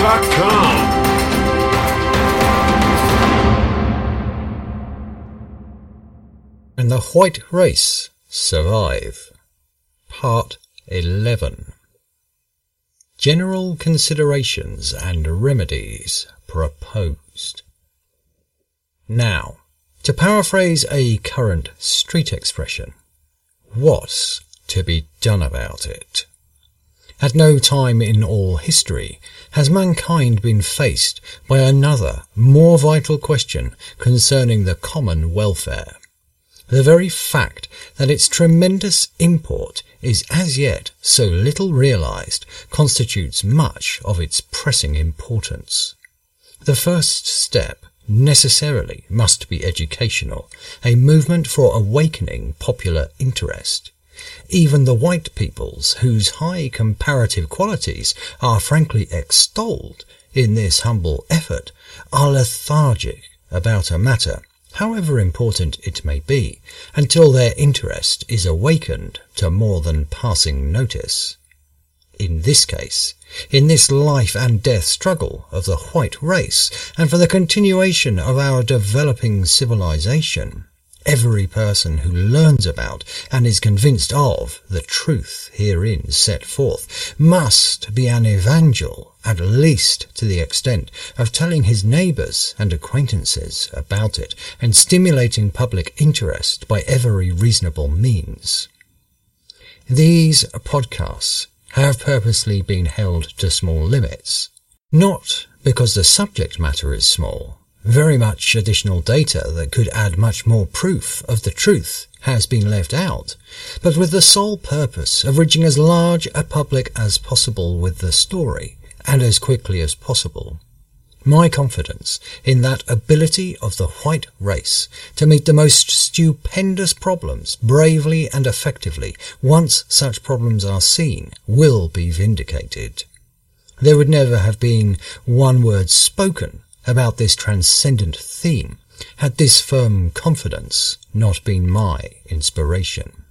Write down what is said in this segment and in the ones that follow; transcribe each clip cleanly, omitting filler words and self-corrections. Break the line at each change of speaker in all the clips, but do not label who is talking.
And the White Race Survive. Part 11. General Considerations and Remedies Proposed. Now, to paraphrase a current street expression, what's to be done about it? At no time in all history has mankind been faced by another, more vital question concerning the common welfare. The very fact that its tremendous import is as yet so little realized constitutes much of its pressing importance. The first step necessarily must be educational, a movement for awakening popular interest. Even the white peoples, whose high comparative qualities are frankly extolled in this humble effort, are lethargic about a matter, however important it may be, until their interest is awakened to more than passing notice. In this case, in this life and death struggle of the white race, and for the continuation of our developing civilization, every person who learns about and is convinced of the truth herein set forth must be an evangel, at least to the extent of telling his neighbours and acquaintances about it and stimulating public interest by every reasonable means. These podcasts have purposely been held to small limits, not because the subject matter is small. Very much additional data that could add much more proof of the truth has been left out, but with the sole purpose of reaching as large a public as possible with the story, and as quickly as possible. My confidence in that ability of the white race to meet the most stupendous problems bravely and effectively, once such problems are seen, will be vindicated. There would never have been one word spoken about this transcendent theme had this firm confidence not been my inspiration.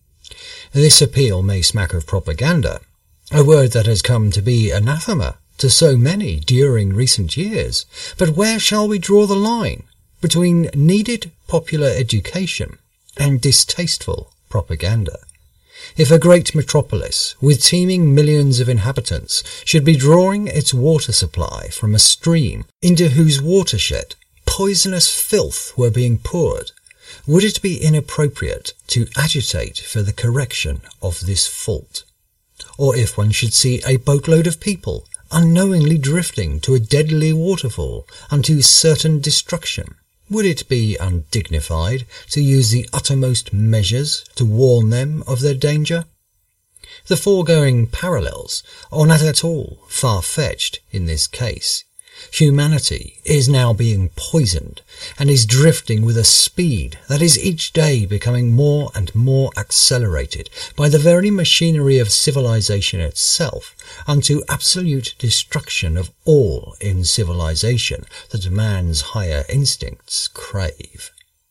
This appeal may smack of propaganda, a word that has come to be anathema to so many during recent years, but where shall we draw the line between needed popular education and distasteful propaganda? If a great metropolis with teeming millions of inhabitants should be drawing its water supply from a stream into whose watershed poisonous filth were being poured, would it be inappropriate to agitate for the correction of this fault? Or if one should see a boatload of people unknowingly drifting to a deadly waterfall unto certain destruction, would it be undignified to use the uttermost measures to warn them of their danger? The foregoing parallels are not at all far-fetched in this case. Humanity is now being poisoned and is drifting with a speed that is each day becoming more and more accelerated by the very machinery of civilization itself unto absolute destruction of all in civilization that man's higher instincts crave.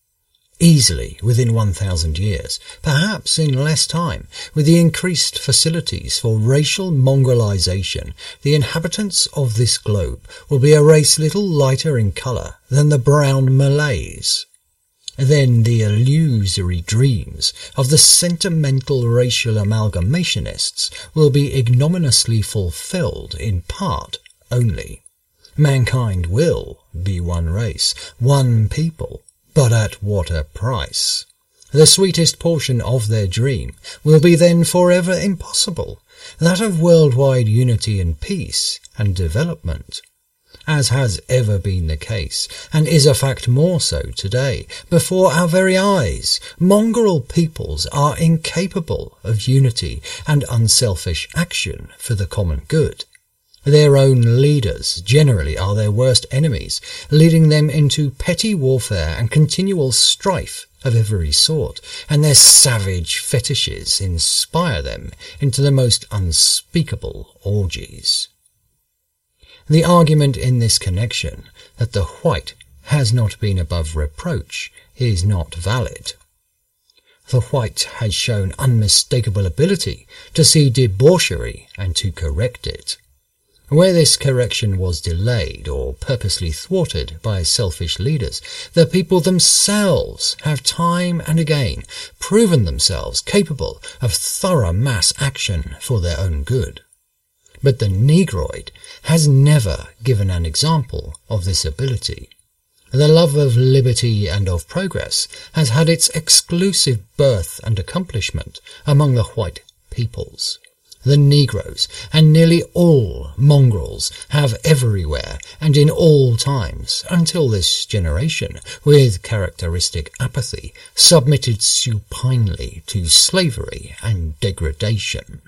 Easily within 1,000 years, perhaps in less time, with the increased facilities for racial mongrelization, the inhabitants of this globe will be a race little lighter in colour than the brown Malays. Then the illusory dreams of the sentimental racial amalgamationists will be ignominiously fulfilled in part only. Mankind will be one race, one people, but at what a price? The sweetest portion of their dream will be then forever impossible, that of worldwide unity and peace and development, as has ever been the case, and is a fact more so today. Before our very eyes, mongrel peoples are incapable of unity and unselfish action for the common good. Their own leaders generally are their worst enemies, leading them into petty warfare and continual strife of every sort, and their savage fetishes inspire them into the most unspeakable orgies. The argument in this connection that the white has not been above reproach is not valid. The white has shown unmistakable ability to see debauchery and to correct it. Where this correction was delayed or purposely thwarted by selfish leaders, the people themselves have time and again proven themselves capable of thorough mass action for their own good. But the Negroid has never given an example of this ability. The love of liberty and of progress has had its exclusive birth and accomplishment among the white peoples. The Negroes and nearly all mongrels have everywhere and in all times, until this generation, with characteristic apathy, submitted supinely to slavery and degradation.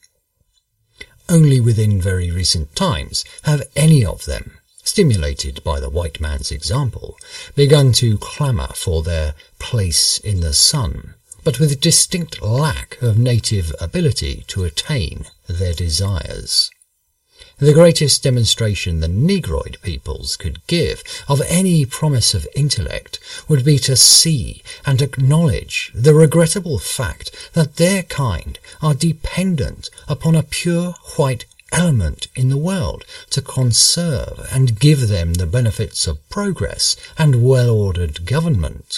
Only within very recent times have any of them, stimulated by the white man's example, begun to clamour for their place in the sun, but with distinct lack of native ability to attain their desires. The greatest demonstration the Negroid peoples could give of any promise of intellect would be to see and acknowledge the regrettable fact that their kind are dependent upon a pure white element in the world to conserve and give them the benefits of progress and well-ordered government.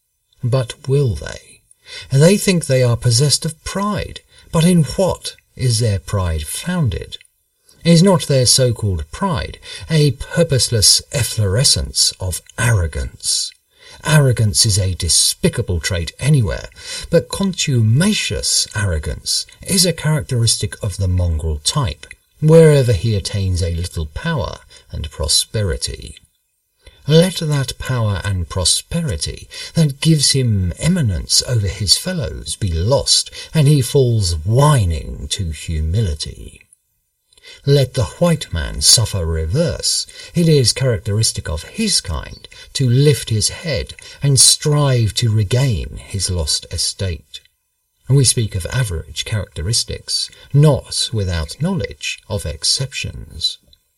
But will they? They think they are possessed of pride, but in what is their pride founded? Is not their so-called pride a purposeless efflorescence of arrogance? Arrogance is a despicable trait anywhere, but contumacious arrogance is a characteristic of the mongrel type, wherever he attains a little power and prosperity. Let that power and prosperity that gives him eminence over his fellows be lost, and he falls whining to humility. Let the white man suffer reverse. It is characteristic of his kind to lift his head and strive to regain his lost estate. We speak of average characteristics, not without knowledge of exceptions.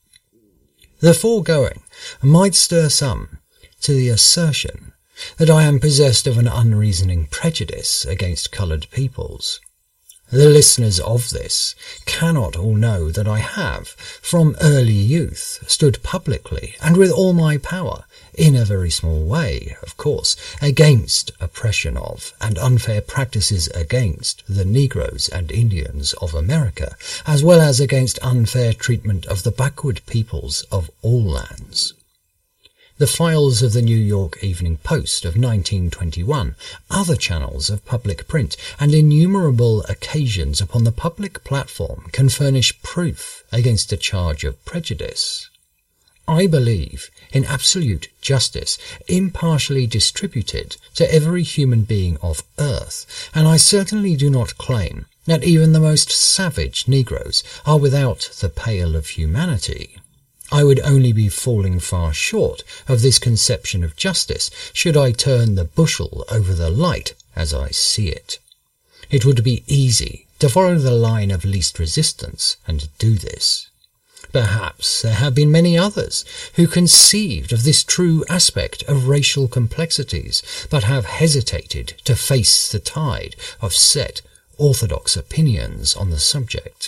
The foregoing might stir some to the assertion that I am possessed of an unreasoning prejudice against coloured peoples. The listeners of this cannot all know that I have, from early youth, stood publicly and with all my power, in a very small way, of course, against oppression of and unfair practices against the Negroes and Indians of America, as well as against unfair treatment of the backward peoples of all lands. The files of the New York Evening Post of 1921, other channels of public print, and innumerable occasions upon the public platform can furnish proof against a charge of prejudice. I believe in absolute justice, impartially distributed to every human being of earth, and I certainly do not claim that even the most savage Negroes are without the pale of humanity. I would only be falling far short of this conception of justice should I turn the bushel over the light as I see it. It would be easy to follow the line of least resistance and do this. Perhaps there have been many others who conceived of this true aspect of racial complexities, but have hesitated to face the tide of set, orthodox opinions on the subject.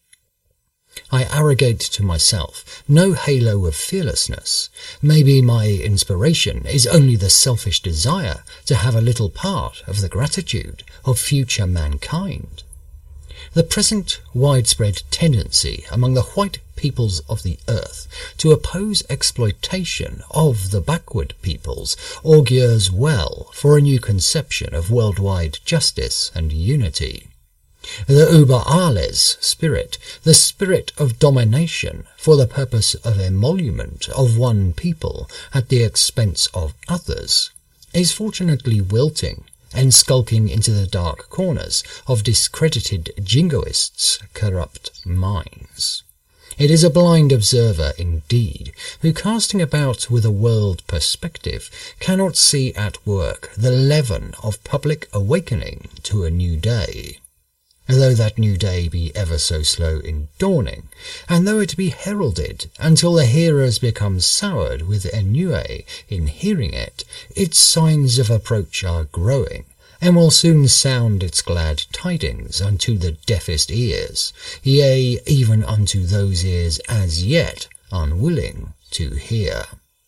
I arrogate to myself no halo of fearlessness. Maybe my inspiration is only the selfish desire to have a little part of the gratitude of future mankind. The present widespread tendency among the white peoples of the earth to oppose exploitation of the backward peoples augurs well for a new conception of worldwide justice and unity. The Über alles spirit, the spirit of domination for the purpose of emolument of one people at the expense of others, is fortunately wilting and skulking into the dark corners of discredited jingoists' corrupt minds. It is a blind observer indeed, who, casting about with a world perspective, cannot see at work the leaven of public awakening to a new day. Though that new day be ever so slow in dawning, and though it be heralded until the hearers become soured with ennui in hearing it, its signs of approach are growing, and will soon sound its glad tidings unto the deafest ears, yea, even unto those ears as yet unwilling to hear.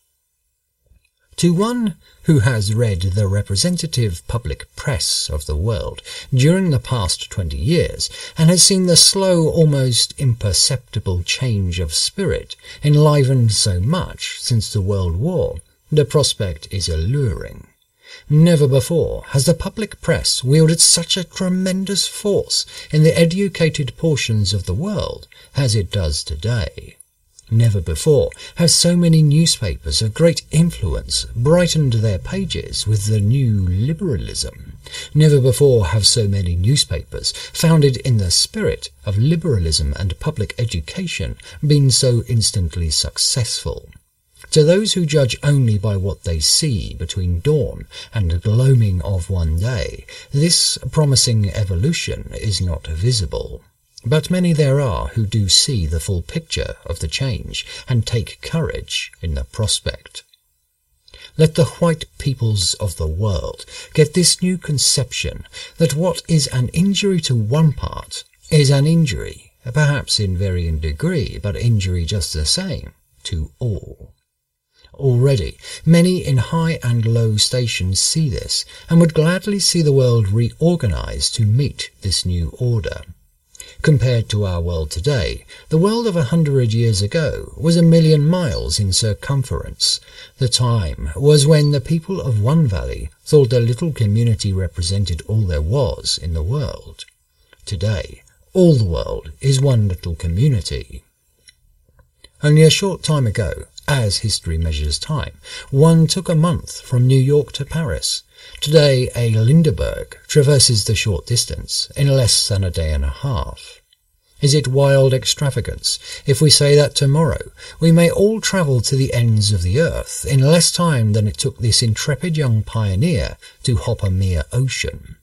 To one who has read the representative public press of the world during the past 20 years and has seen the slow, almost imperceptible change of spirit enlivened so much since the World War, the prospect is alluring. Never before has the public press wielded such a tremendous force in the educated portions of the world as it does today. Never before have so many newspapers of great influence brightened their pages with the new liberalism. Never before have so many newspapers, founded in the spirit of liberalism and public education, been so instantly successful. To those who judge only by what they see between dawn and gloaming of one day, this promising evolution is not visible. But many there are who do see the full picture of the change and take courage in the prospect. Let the white peoples of the world get this new conception that what is an injury to one part is an injury, perhaps in varying degree, but injury just the same, to all. Already, many in high and low stations see this, and would gladly see the world reorganized to meet this new order. Compared to our world today, the world of 100 years ago was 1,000,000 miles in circumference. The time was when the people of one valley thought their little community represented all there was in the world. Today, all the world is one little community. Only a short time ago, as history measures time, one took a month from New York to Paris. Today, a Lindbergh traverses the short distance in less than a day and a half. Is it wild extravagance if we say that tomorrow we may all travel to the ends of the earth in less time than it took this intrepid young pioneer to hop a mere ocean?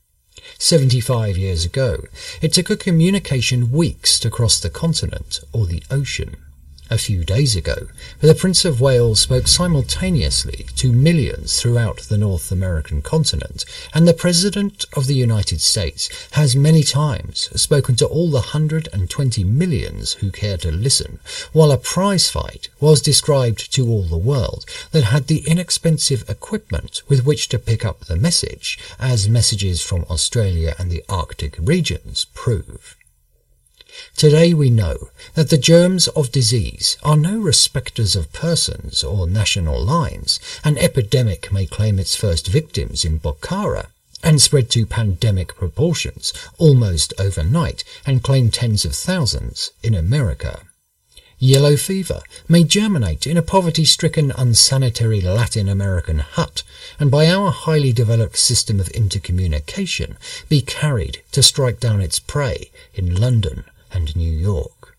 75 years ago, it took a communication weeks to cross the continent or the ocean. A few days ago, the Prince of Wales spoke simultaneously to millions throughout the North American continent, and the President of the United States has many times spoken to all the 120 millions who care to listen, while a prize fight was described to all the world that had the inexpensive equipment with which to pick up the message, as messages from Australia and the Arctic regions prove. Today we know that the germs of disease are no respecters of persons or national lines. An epidemic may claim its first victims in Bokhara and spread to pandemic proportions almost overnight and claim tens of thousands in America. Yellow fever may germinate in a poverty-stricken, unsanitary Latin American hut, and by our highly developed system of intercommunication be carried to strike down its prey in London and New York.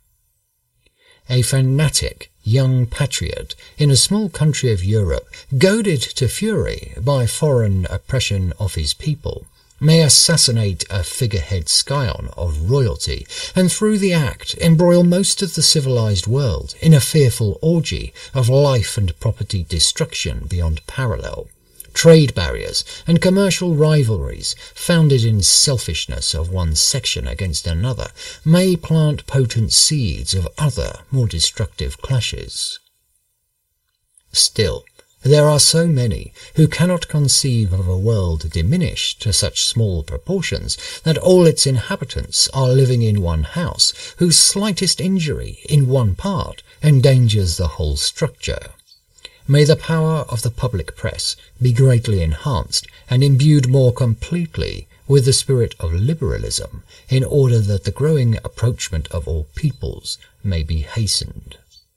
A fanatic young patriot in a small country of Europe, goaded to fury by foreign oppression of his people, may assassinate a figurehead scion of royalty, and through the act embroil most of the civilized world in a fearful orgy of life and property destruction beyond parallel. Trade barriers and commercial rivalries, founded in selfishness of one section against another, may plant potent seeds of other, more destructive clashes. Still, there are so many who cannot conceive of a world diminished to such small proportions that all its inhabitants are living in one house, whose slightest injury in one part endangers the whole structure. May the power of the public press be greatly enhanced and imbued more completely with the spirit of liberalism, in order that the growing approachment of all peoples may be hastened.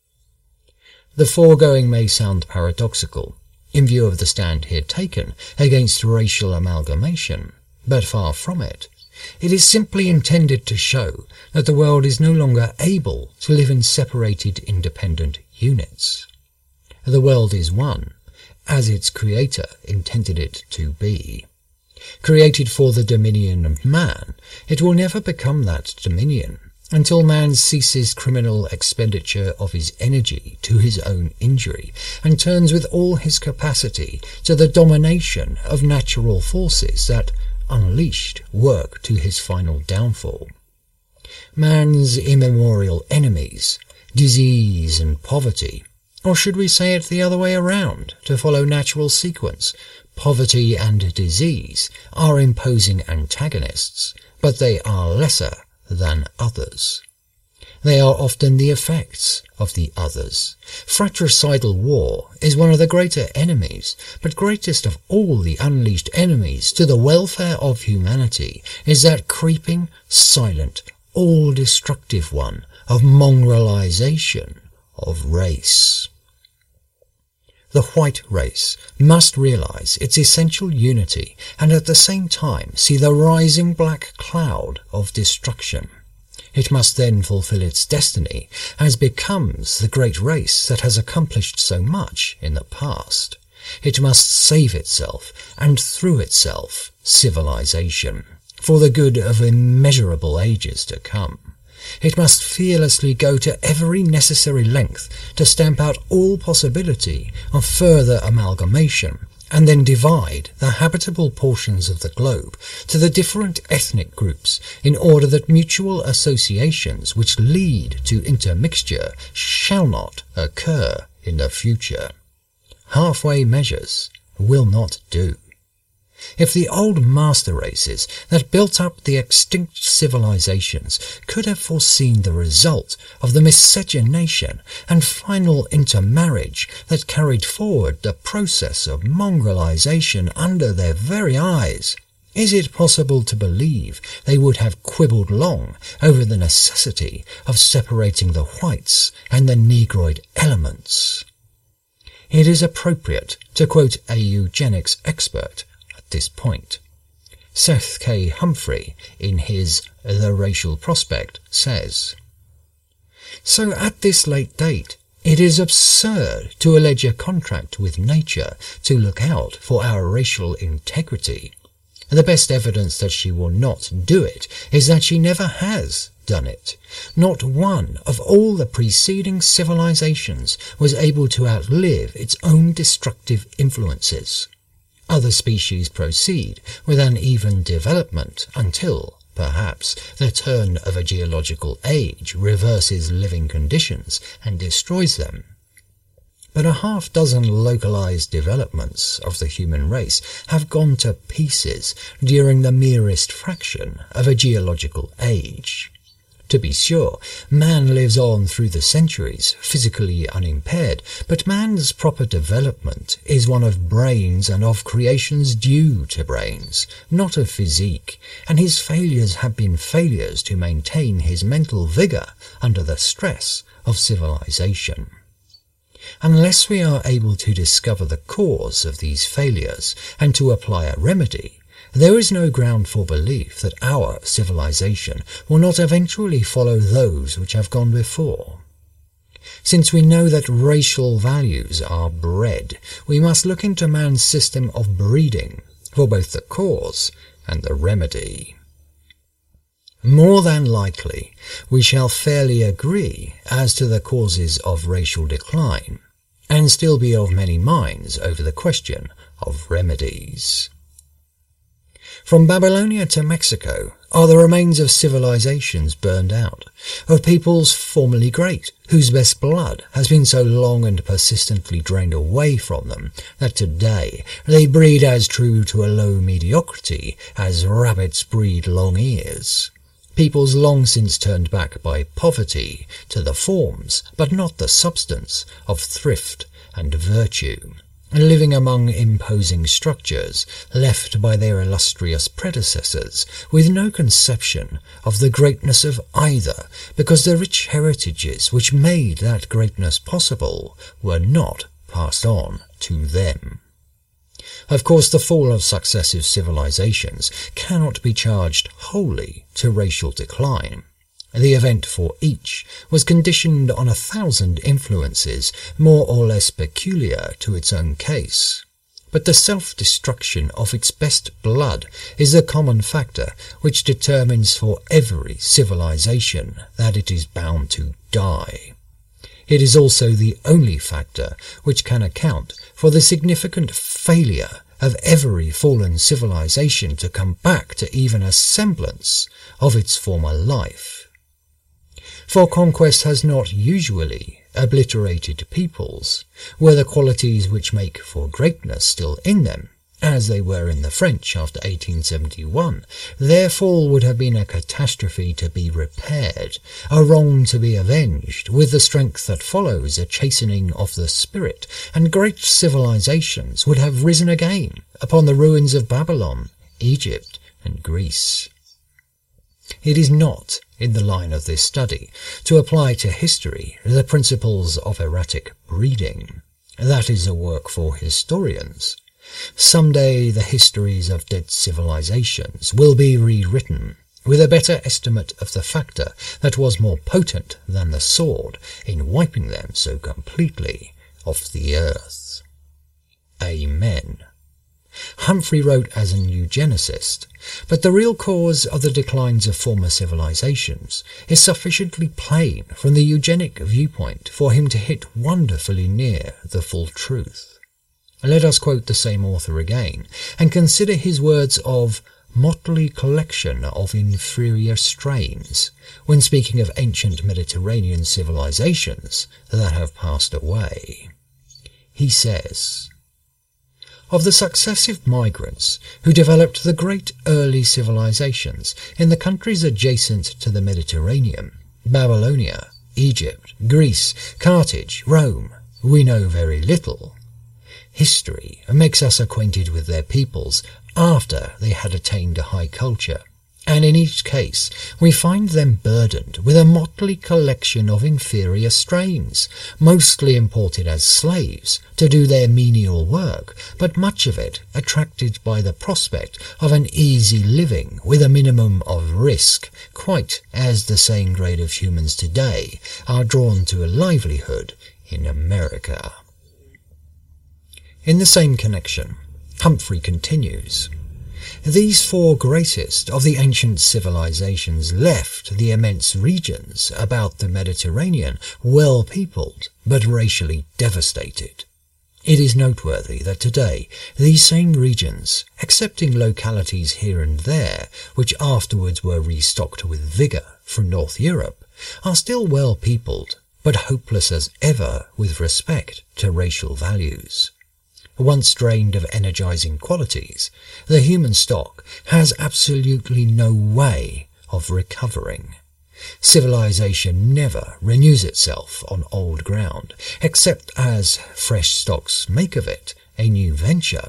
The foregoing may sound paradoxical, in view of the stand here taken against racial amalgamation, but far from it. It is simply intended to show that the world is no longer able to live in separated independent units. The world is one, as its creator intended it to be. Created for the dominion of man, it will never become that dominion until man ceases criminal expenditure of his energy to his own injury and turns with all his capacity to the domination of natural forces that, unleashed work to his final downfall. Man's immemorial enemies, disease and poverty, or should we say it the other way around, to follow natural sequence, poverty and disease are imposing antagonists, but they are lesser than others. They are often the effects of the others. Fratricidal war is one of the greater enemies, but greatest of all the unleashed enemies to the welfare of humanity is that creeping, silent, all-destructive one of mongrelization of race. The white race must realize its essential unity and at the same time see the rising black cloud of destruction. It must then fulfill its destiny as becomes the great race that has accomplished so much in the past. It must save itself and through itself civilization for the good of immeasurable ages to come. It must fearlessly go to every necessary length to stamp out all possibility of further amalgamation and then divide the habitable portions of the globe to the different ethnic groups in order that mutual associations which lead to intermixture shall not occur in the future. Halfway measures will not do. If the old master races that built up the extinct civilizations could have foreseen the result of the miscegenation and final intermarriage that carried forward the process of mongrelization under their very eyes, is it possible to believe they would have quibbled long over the necessity of separating the whites and the negroid elements? It is appropriate to quote a eugenics expert this point. Seth K. Humphrey, in his The Racial Prospect, says, "So at this late date, it is absurd to allege a contract with nature to look out for our racial integrity. The best evidence that she will not do it is that she never has done it. Not one of all the preceding civilizations was able to outlive its own destructive influences. Other species proceed with an even development until, perhaps, the turn of a geological age reverses living conditions and destroys them. But a half-dozen localized developments of the human race have gone to pieces during the merest fraction of a geological age. To be sure, man lives on through the centuries, physically unimpaired, but man's proper development is one of brains and of creations due to brains, not of physique, and his failures have been failures to maintain his mental vigor under the stress of civilization. Unless we are able to discover the cause of these failures and to apply a remedy, there is no ground for belief that our civilization will not eventually follow those which have gone before. Since we know that racial values are bred, we must look into man's system of breeding for both the cause and the remedy. More than likely, we shall fairly agree as to the causes of racial decline, and still be of many minds over the question of remedies. From Babylonia to Mexico are the remains of civilizations burned out, of peoples formerly great, whose best blood has been so long and persistently drained away from them that today they breed as true to a low mediocrity as rabbits breed long ears. Peoples long since turned back by poverty to the forms, but not the substance, of thrift and virtue, living among imposing structures left by their illustrious predecessors, with no conception of the greatness of either, because the rich heritages which made that greatness possible were not passed on to them. Of course, the fall of successive civilizations cannot be charged wholly to racial decline. The event for each was conditioned on 1,000 influences, more or less peculiar to its own case. But the self-destruction of its best blood is the common factor which determines for every civilization that it is bound to die. It is also the only factor which can account for the significant failure of every fallen civilization to come back to even a semblance of its former life. For conquest has not usually obliterated peoples, were the qualities which make for greatness still in them, as they were in the French after 1871, their fall would have been a catastrophe to be repaired, a wrong to be avenged, with the strength that follows a chastening of the spirit, and great civilizations would have risen again upon the ruins of Babylon, Egypt, and Greece. It is not in the line of this study to apply to history the principles of erratic breeding. That is a work for historians. Someday the histories of dead civilizations will be rewritten with a better estimate of the factor that was more potent than the sword in wiping them so completely off the earth. Amen. Humphrey wrote as an eugenicist, but the real cause of the declines of former civilizations is sufficiently plain from the eugenic viewpoint for him to hit wonderfully near the full truth. Let us quote the same author again, and consider his words of motley collection of inferior strains, when speaking of ancient Mediterranean civilizations that have passed away. He says, "Of the successive migrants who developed the great early civilizations in the countries adjacent to the Mediterranean, Babylonia, Egypt, Greece, Carthage, Rome, we know very little. History makes us acquainted with their peoples after they had attained a high culture, and in each case we find them burdened with a motley collection of inferior strains, mostly imported as slaves to do their menial work, but much of it attracted by the prospect of an easy living with a minimum of risk, quite as the same grade of humans today are drawn to a livelihood in America." In the same connection, Humphrey continues, "These four greatest of the ancient civilizations left the immense regions about the Mediterranean well peopled, but racially devastated. It is noteworthy that today these same regions, excepting localities here and there, which afterwards were restocked with vigour from North Europe, are still well peopled, but hopeless as ever with respect to racial values. Once drained of energizing qualities, the human stock has absolutely no way of recovering. Civilization never renews itself on old ground, except as fresh stocks make of it a new venture.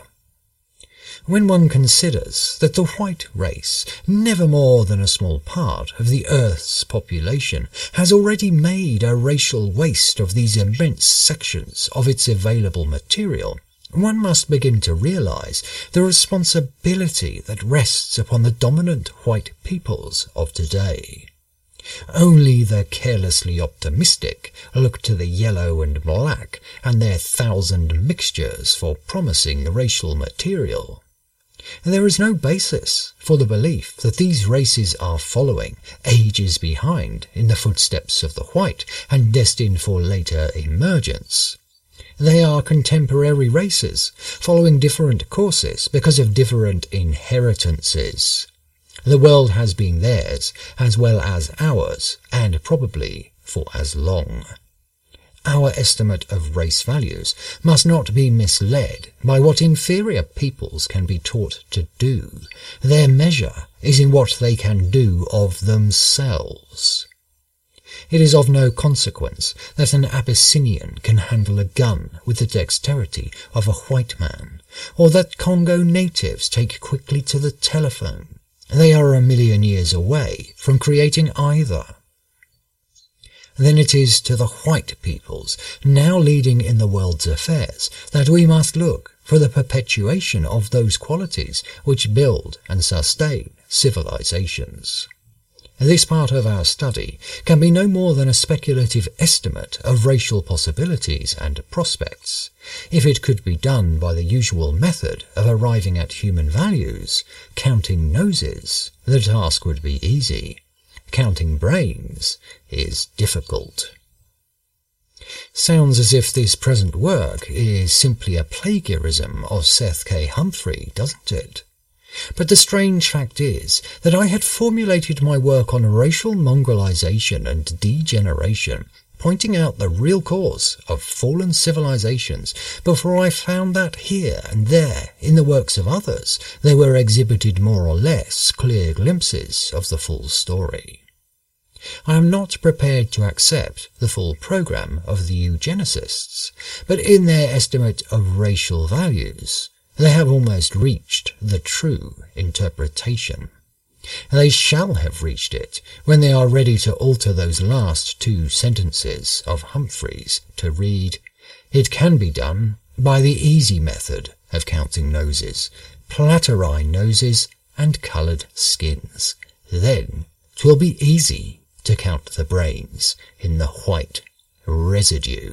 When one considers that the white race, never more than a small part of the Earth's population, has already made a racial waste of these immense sections of its available material, one must begin to realize the responsibility that rests upon the dominant white peoples of today. Only the carelessly optimistic look to the yellow and black and their thousand mixtures for promising racial material. There is no basis for the belief that these races are following ages behind in the footsteps of the white and destined for later emergence. They are contemporary races, following different courses because of different inheritances. The world has been theirs as well as ours, and probably for as long. Our estimate of race values must not be misled by what inferior peoples can be taught to do. Their measure is in what they can do of themselves. It is of no consequence that an Abyssinian can handle a gun with the dexterity of a white man, or that Congo natives take quickly to the telephone. They are a million years away from creating either. Then it is to the white peoples, now leading in the world's affairs, that we must look for the perpetuation of those qualities which build and sustain civilizations. This part of our study can be no more than a speculative estimate of racial possibilities and prospects. If it could be done by the usual method of arriving at human values, counting noses, the task would be easy. Counting brains is difficult. Sounds as if this present work is simply a plagiarism of Seth K. Humphrey, doesn't it? But the strange fact is that I had formulated my work on racial mongrelization and degeneration, pointing out the real cause of fallen civilizations, before I found that here and there in the works of others there were exhibited more or less clear glimpses of the full story. I am not prepared to accept the full program of the eugenicists, but in their estimate of racial values, they have almost reached the true interpretation. They shall have reached it when they are ready to alter those last two sentences of Humphreys to read, "It can be done by the easy method of counting noses, platyrrhine noses and coloured skins. Then 'twill be easy to count the brains in the white residue."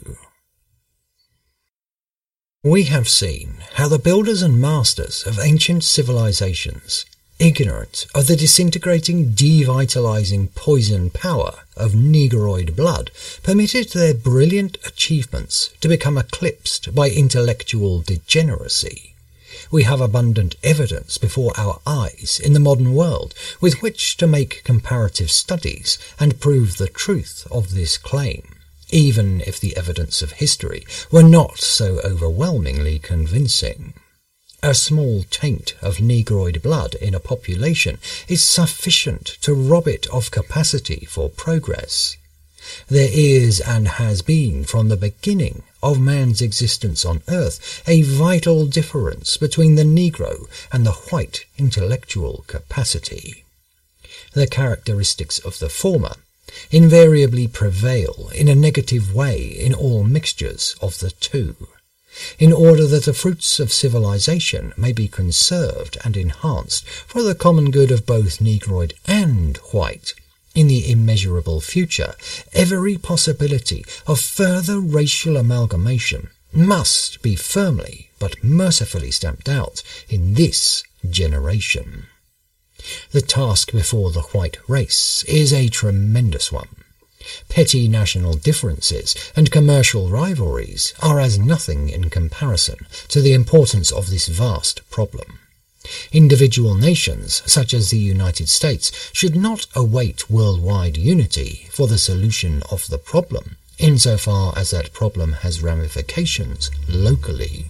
We have seen how the builders and masters of ancient civilizations, ignorant of the disintegrating, devitalizing poison power of Negroid blood, permitted their brilliant achievements to become eclipsed by intellectual degeneracy. We have abundant evidence before our eyes in the modern world with which to make comparative studies and prove the truth of this claim, even if the evidence of history were not so overwhelmingly convincing. A small taint of Negroid blood in a population is sufficient to rob it of capacity for progress. There is and has been from the beginning of man's existence on earth a vital difference between the Negro and the white intellectual capacity. The characteristics of the former invariably prevail in a negative way in all mixtures of the two. In order that the fruits of civilization may be conserved and enhanced for the common good of both Negroid and white, in the immeasurable future, every possibility of further racial amalgamation must be firmly but mercifully stamped out in this generation. The task before the white race is a tremendous one. Petty national differences and commercial rivalries are as nothing in comparison to the importance of this vast problem. Individual nations, such as the United States, should not await worldwide unity for the solution of the problem, insofar as that problem has ramifications locally.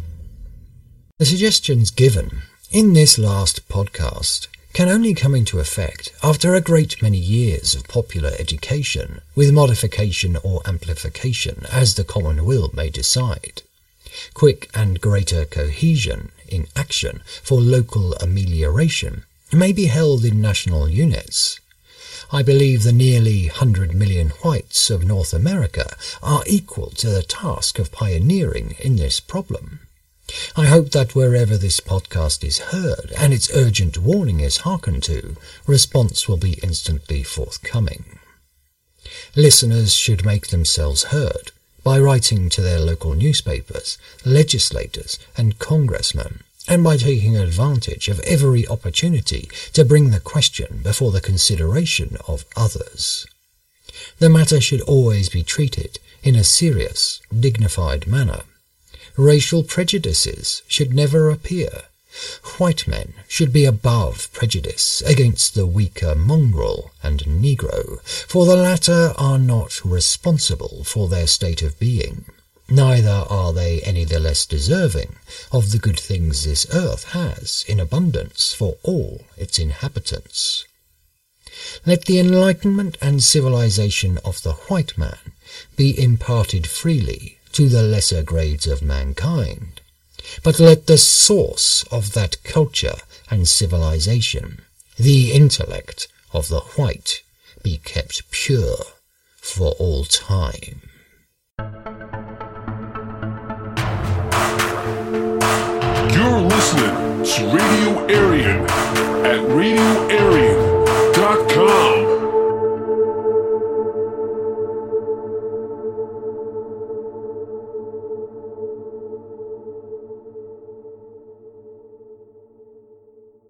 The suggestions given in this last podcast can only come into effect after a great many years of popular education, with modification or amplification as the common will may decide. Quick and greater cohesion in action for local amelioration may be held in national units. I believe the nearly 100 million whites of North America are equal to the task of pioneering in this problem. I hope that wherever this podcast is heard and its urgent warning is hearkened to, response will be instantly forthcoming. Listeners should make themselves heard by writing to their local newspapers, legislators and congressmen, and by taking advantage of every opportunity to bring the question before the consideration of others. The matter should always be treated in a serious, dignified manner. Racial prejudices should never appear. White men should be above prejudice against the weaker mongrel and Negro, for the latter are not responsible for their state of being. Neither are they any the less deserving of the good things this earth has in abundance for all its inhabitants. Let the enlightenment and civilization of the white man be imparted freely to the lesser grades of mankind, but let the source of that culture and civilization, the intellect of the white, be kept pure for all time.
You're listening to Radio Aryan at